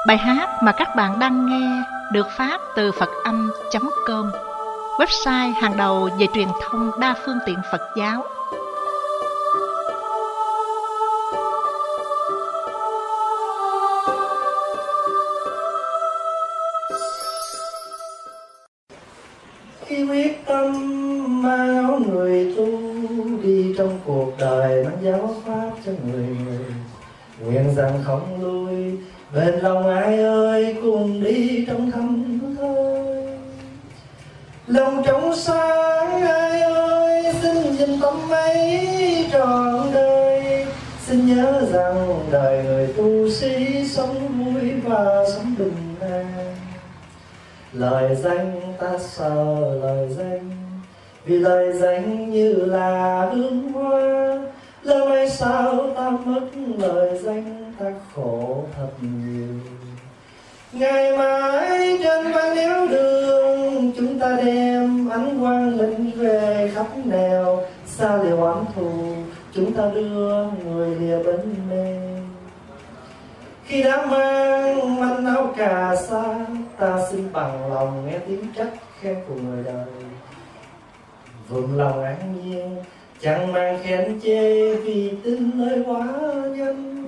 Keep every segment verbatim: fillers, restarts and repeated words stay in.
Bài hát mà các bạn đang nghe được phát từ phật âm chấm com, website hàng đầu về truyền thông đa phương tiện Phật giáo. Khi quyết tâm mang áo người tu đi trong cuộc đời mang giáo pháp cho người người, nguyện rằng không lui bên lòng ai ơi, cùng đi trong thâm thôi. Lòng trong sáng ai ơi, xin dình tâm ấy trọn đời. Xin nhớ rằng đời người tu sĩ sống vui và sống bình an. Lời danh ta sợ lời danh, vì lời danh như là hương hoa. Lỡ may sao ta mất lời danh, ta khổ thật nhiều. Ngày mai trên ban néo đường, chúng ta đem ánh quang linh về khắp nẻo. Xa liều oán thù, chúng ta đưa người lìa bên mê. Khi đã mang manh áo cà sa, ta xin bằng lòng nghe tiếng trách khen của người đời. Vượng lòng an nhiên, chẳng mang khen chê, vì tin nơi quá nhân.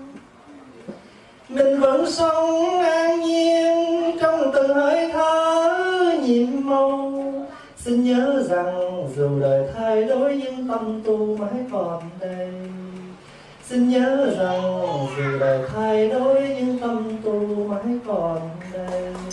Mình vẫn sống an nhiên trong từng hơi thở nhiệm màu. Xin nhớ rằng dù đời thay đổi nhưng tâm tu mãi còn đây. Xin nhớ rằng dù đời thay đổi nhưng tâm tu mãi còn đây.